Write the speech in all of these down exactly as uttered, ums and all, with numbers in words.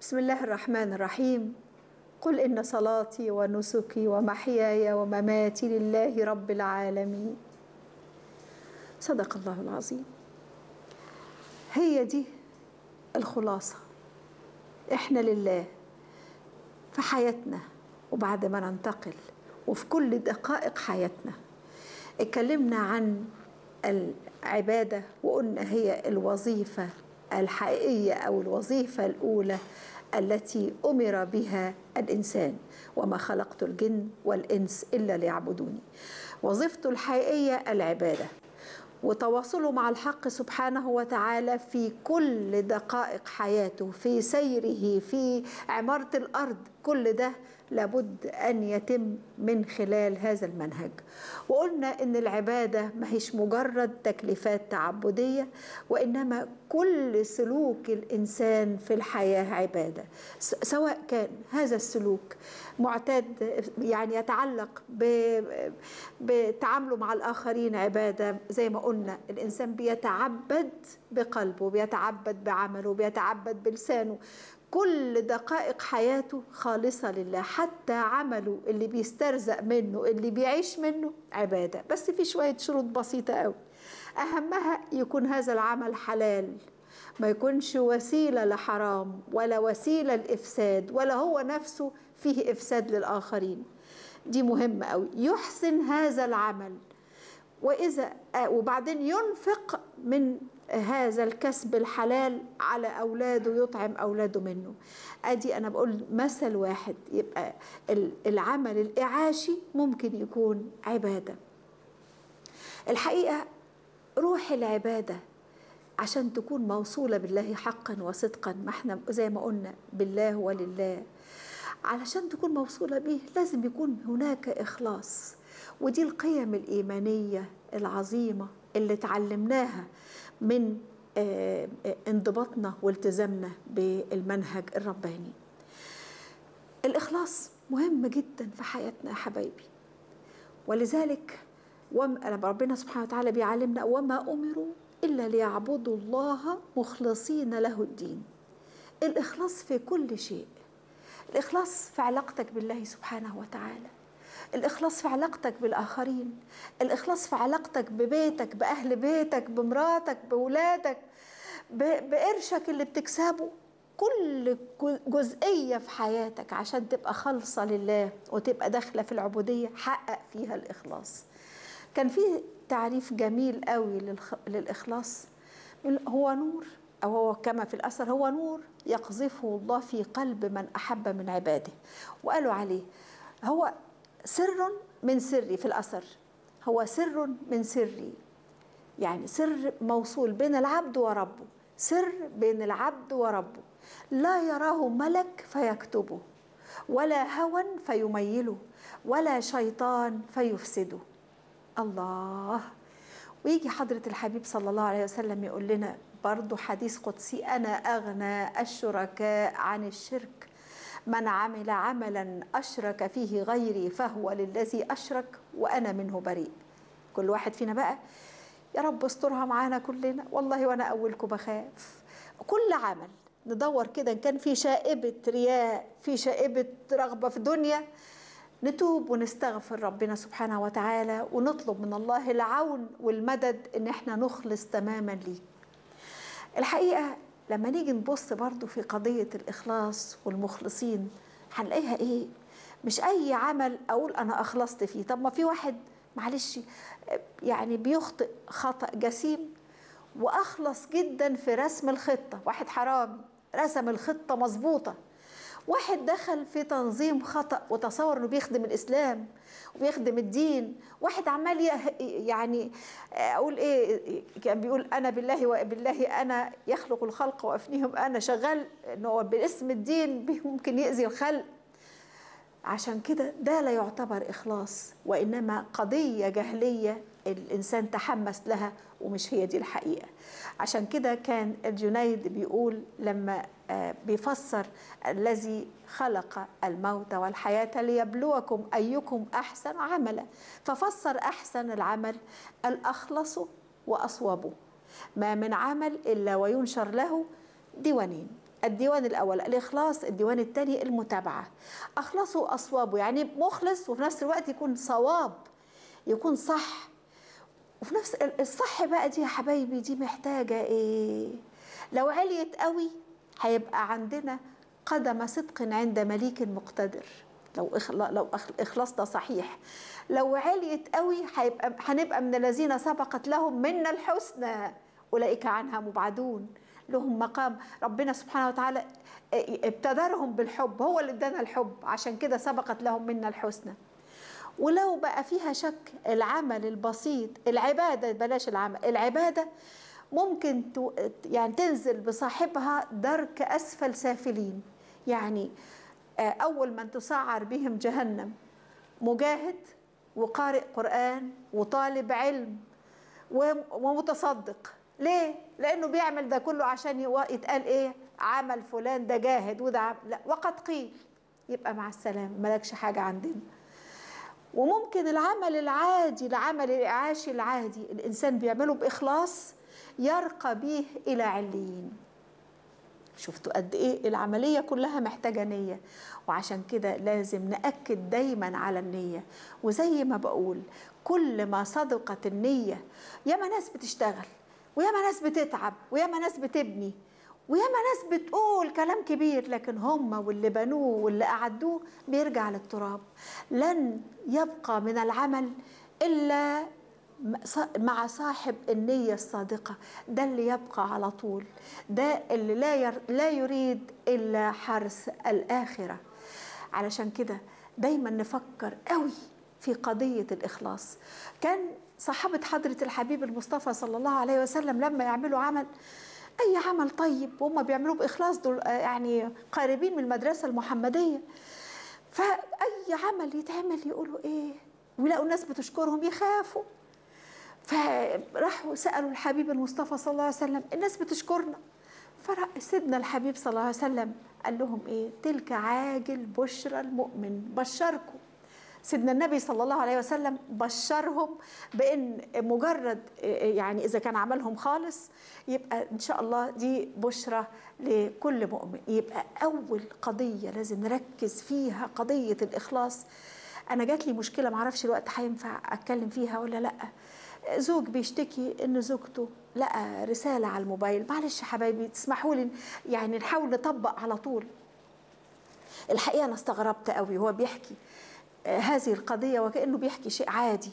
بسم الله الرحمن الرحيم. قل إن صلاتي ونسكي ومحياي ومماتي لله رب العالمين. صدق الله العظيم. هي دي الخلاصة، إحنا لله في حياتنا وبعد ما ننتقل وفي كل دقائق حياتنا. اتكلمنا عن العبادة وقلنا هي الوظيفة الحقيقية أو الوظيفة الأولى التي أمر بها الإنسان، وما خلقت الجن والإنس إلا ليعبدوني. وظيفته الحقيقية العبادة وتواصله مع الحق سبحانه وتعالى في كل دقائق حياته، في سيره، في عمارة الأرض. كل ده لابد أن يتم من خلال هذا المنهج. وقلنا إن العبادة ما هيش مجرد تكليفات تعبدية، وإنما كل سلوك الإنسان في الحياة عبادة، سواء كان هذا السلوك معتاد يعني يتعلق بتعامله مع الآخرين عبادة، زي ما قلنا الإنسان بيتعبد بقلبه، بيتعبد بعمله، بيتعبد بلسانه. كل دقائق حياته خالصة لله، حتى عمله اللي بيسترزق منه اللي بيعيش منه عبادة، بس في شوية شروط بسيطة قوي. أهمها يكون هذا العمل حلال، ما يكونش وسيلة لحرام ولا وسيلة لإفساد، ولا هو نفسه فيه إفساد للآخرين. دي مهمة قوي. يحسن هذا العمل، وإذا وبعدين ينفق من هذا الكسب الحلال على أولاده، يطعم أولاده منه. أدي أنا بقول مثل واحد. يبقى العمل الإعاشي ممكن يكون عبادة. الحقيقة روح العبادة عشان تكون موصولة بالله حقا وصدقا، ما احنا زي ما قلنا بالله ولله، علشان تكون موصولة به لازم يكون هناك إخلاص. ودي القيم الإيمانية العظيمة اللي تعلمناها من انضباطنا والتزامنا بالمنهج الرباني. الإخلاص مهم جدا في حياتنا يا حبايبي، ولذلك ربنا سبحانه وتعالى بيعلمنا: وما أمروا إلا ليعبدوا الله مخلصين له الدين. الإخلاص في كل شيء. الإخلاص في علاقتك بالله سبحانه وتعالى، الإخلاص في علاقتك بالآخرين، الإخلاص في علاقتك ببيتك، بأهل بيتك، بمراتك، بولادك، بقرشك اللي بتكسبه. كل جزئية في حياتك عشان تبقى خالصة لله وتبقى داخلة في العبودية حقق فيها الإخلاص. كان في تعريف جميل قوي للإخلاص: هو نور، أو هو كما في الأثر هو نور يقذفه الله في قلب من أحب من عباده. وقالوا عليه هو سر من سري. في الأثر هو سر من سري، يعني سر موصول بين العبد وربه، سر بين العبد وربه، لا يراه ملك فيكتبه، ولا هوى فيميله، ولا شيطان فيفسده. الله. ويجي حضرة الحبيب صلى الله عليه وسلم يقول لنا برضو حديث قدسي: أنا أغنى الشركاء عن الشرك، من عمل عملا أشرك فيه غيري فهو للذي أشرك وأنا منه بريء. كل واحد فينا بقى يا رب استرها معانا كلنا، والله وأنا أولكم بخاف. كل عمل ندور كده إن كان في شائبة رياء، في شائبة رغبة في دنيا، نتوب ونستغفر ربنا سبحانه وتعالى ونطلب من الله العون والمدد إن احنا نخلص تماما ليه. الحقيقة لما نيجي نبص برضو في قضية الإخلاص والمخلصين هنلاقيها إيه؟ مش أي عمل أقول أنا أخلصت فيه. طب ما في واحد معلش يعني بيخطئ خطأ جسيم وأخلص جدا في رسم الخطة. واحد حرامي رسم الخطة مظبوطة، واحد دخل في تنظيم خطأ وتصور انه بيخدم الاسلام وبيخدم الدين، واحد عمال يعني اقول ايه، كان بيقول انا بالله وبالله انا يخلق الخلق وافنيهم انا، شغال انه باسم الدين ممكن يأذي الخلق. عشان كده ده لا يعتبر إخلاص، وإنما قضية جهلية الإنسان تحمس لها ومش هي دي الحقيقة. عشان كده كان الجنيد بيقول لما بيفسر الذي خلق الموت والحياة ليبلوكم أيكم أحسن عملا، ففسر أحسن العمل الأخلص وأصوبه، ما من عمل إلا وينشر له ديوانين، الديوان الأول الإخلاص، الديوان الثاني المتابعة. أخلصوا أصوابه، يعني مخلص وفي نفس الوقت يكون صواب، يكون صح. وفي نفس الصح بقى دي يا حبايبي دي محتاجة إيه؟ لو عليت قوي هيبقى عندنا قدم صدق عند مليك مقتدر، لو لو إخلاصنا صحيح. لو عليت قوي هيبقى هنبقى من الذين سبقت لهم منا الحسنى أولئك عنها مبعدون، لهم مقام. ربنا سبحانه وتعالى ابتدرهم بالحب، هو اللي ادانا الحب، عشان كده سبقت لهم منا الحسنى. ولو بقى فيها شك، العمل البسيط، العبادة، بلاش العمل، العبادة ممكن يعني تنزل بصاحبها درك أسفل سافلين. يعني أول من تسعر بهم جهنم مجاهد وقارئ قرآن وطالب علم ومتصدق. ليه؟ لأنه بيعمل ده كله عشان يتقال إيه؟ عمل فلان ده جاهد وده عمل. لا، وقد قيل، يبقى مع السلامة، مالكش حاجة عندنا. وممكن العمل العادي، العمل الإعاشي العادي الإنسان بيعمله بإخلاص يرقى به إلى عليين. شفتوا قد إيه العملية كلها محتاجة نية، وعشان كده لازم نأكد دايما على النية. وزي ما بقول كل ما صدقت النية، ياما ناس بتشتغل وياما ناس بتتعب وياما ناس بتبني وياما ناس بتقول كلام كبير، لكن هم واللي بنوه واللي أعدوه بيرجع للتراب. لن يبقى من العمل إلا مع صاحب النية الصادقة، ده اللي يبقى على طول، ده اللي لا, ير... لا يريد إلا حرث الآخرة. علشان كده دايما نفكر قوي في قضية الإخلاص. كان صحابة حضرة الحبيب المصطفى صلى الله عليه وسلم لما يعملوا عمل، أي عمل طيب وهم بيعملوه بإخلاص، دول يعني قاربين من المدرسة المحمدية، فأي عمل يتعمل يقولوا إيه، ويلاقوا الناس بتشكرهم يخافوا. فراحوا سألوا الحبيب المصطفى صلى الله عليه وسلم، الناس بتشكرنا. فسيدنا الحبيب صلى الله عليه وسلم قال لهم إيه؟ تلك عاجل بشرى المؤمن، بشركم. سيدنا النبي صلى الله عليه وسلم بشرهم بأن مجرد يعني إذا كان عملهم خالص يبقى إن شاء الله دي بشرى لكل مؤمن. يبقى أول قضية لازم نركز فيها قضية الإخلاص. أنا جات لي مشكلة معرفش الوقت هينفع أتكلم فيها ولا لأ. زوج بيشتكي إن زوجته لقى رسالة على الموبايل. معلش يا حبايبي تسمحوا لي يعني نحاول نطبق على طول. الحقيقة أنا استغربت قوي وهو بيحكي هذه القضية وكأنه بيحكي شيء عادي.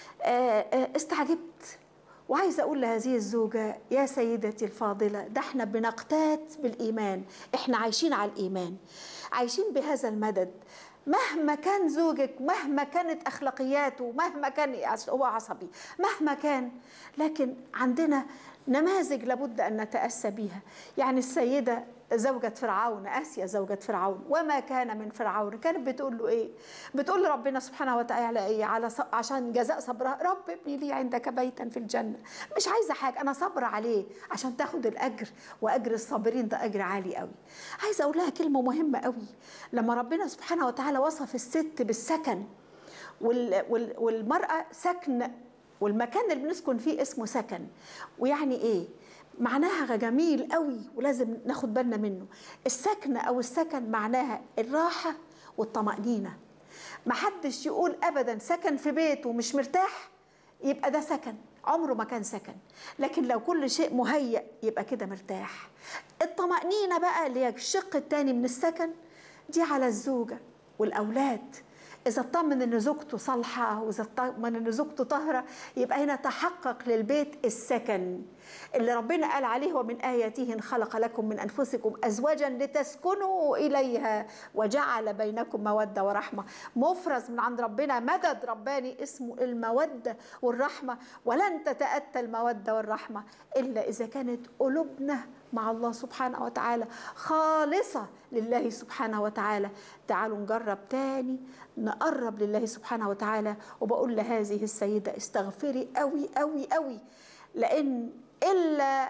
استعجبت وعايزة أقول لهذه الزوجة يا سيدتي الفاضلة، ده احنا بنقتات بالإيمان، احنا عايشين على الإيمان، عايشين بهذا المدد. مهما كان زوجك، مهما كانت أخلاقياته، مهما كان هو عصبي، مهما كان، لكن عندنا نماذج لابد أن نتأسى بها. يعني السيدة زوجة فرعون، آسيا زوجة فرعون، وما كان من فرعون، كانت بتقول له إيه؟ بتقول لربنا سبحانه وتعالى إيه؟ على ص... عشان جزاء صبرها، رب ابني لي عندك بيتا في الجنة. مش عايزة حاجة، أنا صبر عليه عشان تاخد الأجر، وأجر الصابرين ده أجر عالي قوي. عايزة أقول لها كلمة مهمة قوي. لما ربنا سبحانه وتعالى وصف الست بالسكن وال... وال... والمرأة سكن، والمكان اللي بنسكن فيه اسمه سكن. ويعني إيه؟ معناها جميل قوي ولازم ناخد بالنا منه. السكن أو السكن معناها الراحة والطمأنينة. محدش يقول أبدا سكن في بيته ومش مرتاح يبقى ده سكن، عمره ما كان سكن. لكن لو كل شيء مهيأ يبقى كده مرتاح. الطمأنينة بقى اللي هي الشق التاني من السكن، دي على الزوجة والأولاد. إذا اطمن إن زوجته صالحة وإذا اطمن إن زوجته طاهرة يبقى هنا تحقق للبيت السكن اللي ربنا قال عليه ومن آياته إن خلق لكم من أنفسكم أزواجا لتسكنوا إليها وجعل بينكم مودة ورحمة. مفرز من عند ربنا، مدد رباني اسمه المودة والرحمة. ولن تتأتى المودة والرحمة إلا إذا كانت قلوبنا مع الله سبحانه وتعالى خالصة لله سبحانه وتعالى. تعالوا نجرب تاني نقرب لله سبحانه وتعالى. وبقول لهذه السيدة استغفري قوي قوي قوي، لأن إلا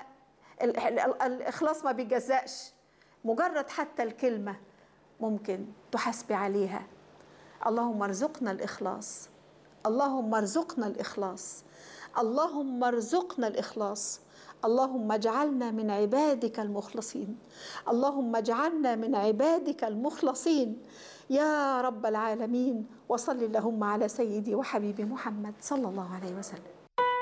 الإخلاص ما بيجزأش. مجرد حتى الكلمة ممكن تحاسبي عليها. اللهم ارزقنا الإخلاص، اللهم ارزقنا الإخلاص، اللهم ارزقنا الإخلاص، اللهم اجعلنا من عبادك المخلصين، اللهم اجعلنا من عبادك المخلصين يا رب العالمين. وصل اللهم على سيدي وحبيبي محمد صلى الله عليه وسلم.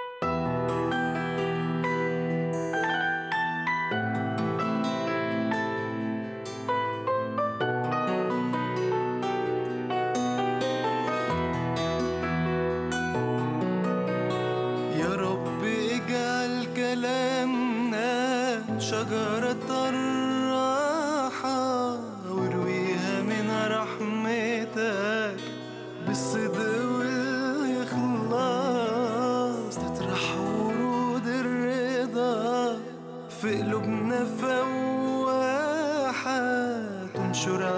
شجرة الراحة وارويها من رحمتك بالصدق والإخلاص، تطرح ورود الرضا في قلوبنا فواحة، تنشر